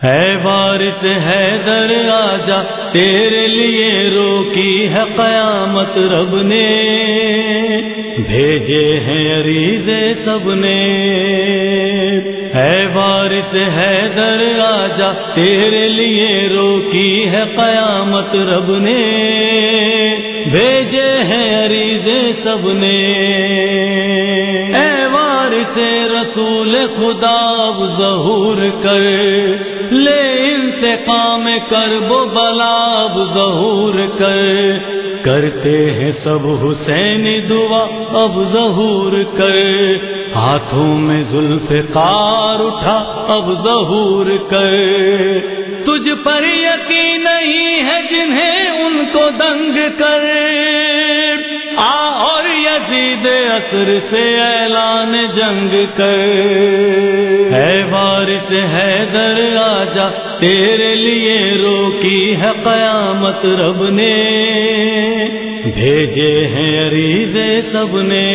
ہے وارث حیدر آجا، تیرے لیے روکی ہے قیامت رب نے، بھیجے ہیں عریضے سب نے۔ ہے وارث حیدر آجا، تیرے لیے روکی ہے قیامت رب نے، بھیجے ہیں عریضے سب نے۔ اے وارث رسول خدا اب ظہور کر، لے انتقام کرب و بلا اب ظہور کر، کرتے ہیں سب حسینی دعا اب ظہور کر، ہاتھوں میں ذوالفقار اٹھا اب ظہور کر۔ تجھ پر یقین نہیں ہے جنہیں ان کو دنگ کر، آ اور یزید عصر سے اعلان جنگ کر۔ ہے وارث حیدر آجا، تیرے لیے روکی ہے قیامت رب نے، بھیجے ہیں عریضے سب نے۔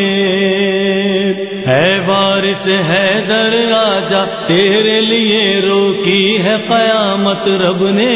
ہے وارث حیدر آجا، تیرے لیے روکی ہے قیامت رب نے،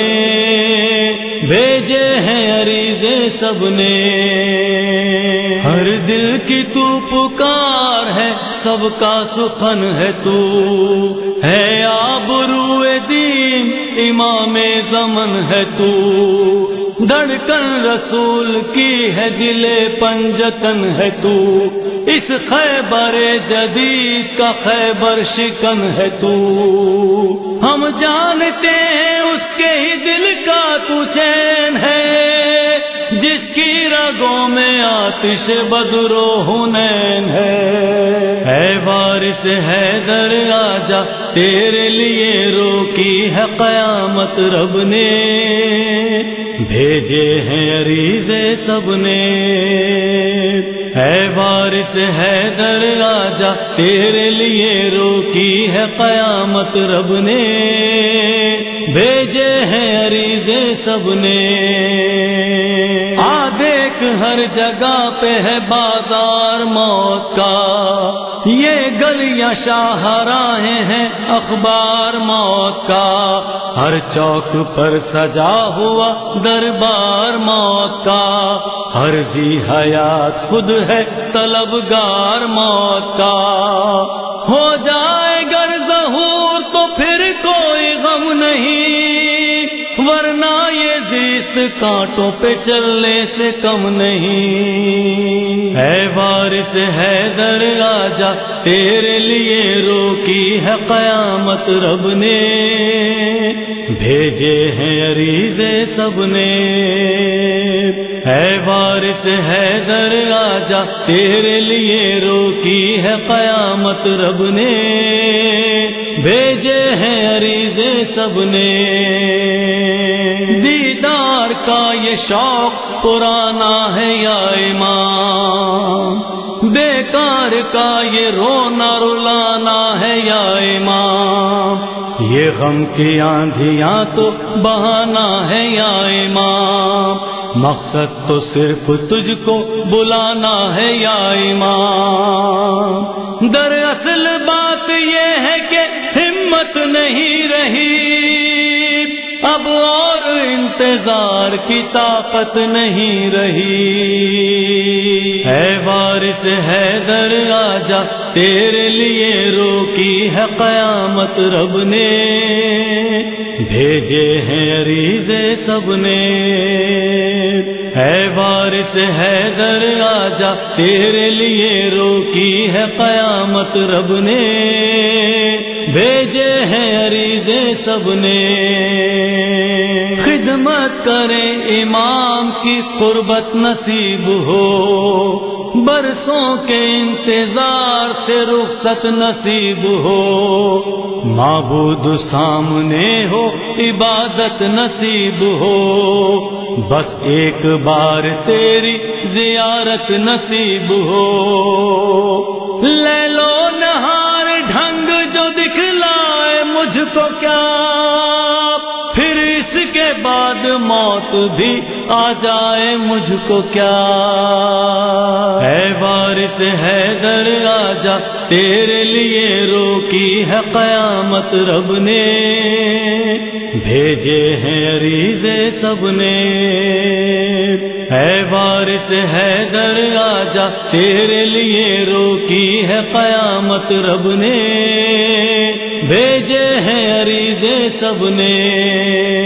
بھیجے ہیں عریضے سب نے۔ ہر دل کی تو پکار ہے، سب کا سخن ہے تو، ہے آبروئے دین امام زمن ہے تو، دھڑکن رسول کی ہے دل پنجتن ہے تو، اس خیبر جدید کا خیبر شکن ہے تو، ہم جانتے ہیں اس کے ہی دل کا تو چین ہے، جس کی رگوں میں آتش بدر و حنین ہے وارث حیدر آجا، تیرے لیے روکی ہے قیامت رب نے، بھیجے ہیں عریضے سب نے۔ ہے وارث حیدر آجا، تیرے لیے روکی ہے قیامت رب نے، بھیجے ہیں عریضے سب نے۔ آ دیکھ ہر جگہ پہ ہے بازار موت کا، یہ گلیاں شاہراہیں ہیں اخبار موت کا، ہر چوک پر سجا ہوا دربار موت کا، ہر ذی حیات خود ہے طلبگار موت کا۔ ہو جائے گر ظہور تو پھر کوئی غم نہیں، ورنہ یہ زیست کانٹوں پہ چلنے سے کم نہیں۔ ہے وارث حیدر آجا، تیرے لیے روکی ہے قیامت رب نے، بھیجے ہیں عریضے سب نے۔ ہے وارث حیدر آجا، تیرے لیے روکی ہے قیامت رب نے، بھیجے ہیں عریضے سب نے۔ دیدار کا یہ شوق پرانا ہے یا امام، بیکار کا یہ رونا رلانا ہے یا امام، یہ غم کی آندھیاں تو بہانا ہے یا امام، مقصد تو صرف تجھ کو بلانا ہے یا امام۔ دراصل بات یہ ہے کہ ہمت نہیں رہی اب، اور انتظار کی طاقت نہیں رہی۔ ہے وارث حیدر آجا، تیرے لیے روکی ہے قیامت رب نے، بھیجے ہیں عریضے سب نے۔ ہے وارث حیدر آجا، تیرے لیے روکی ہے قیامت رب نے، بھیجے ہیں عریضے سب نے۔ خدمت کرے امام کی قربت نصیب ہو، برسوں کے انتظار سے رخصت نصیب ہو، معبود سامنے ہو عبادت نصیب ہو، بس ایک بار تیری زیارت نصیب ہو۔ لیل و نہار ڈھنگ جو دکھلائے مجھ کو کیا، پھر اس کے بعد موت بھی آ جائے مجھ کو کیا۔ ہے وارث حیدر آجا، تیرے لیے روکی ہے قیامت رب نے، بھیجے ہیں عریضے سب نے، اے وارث حیدر آجا تیرے لیے روکی ہے قیامت رب نے، بھیجے ہیں عریضے سب نے۔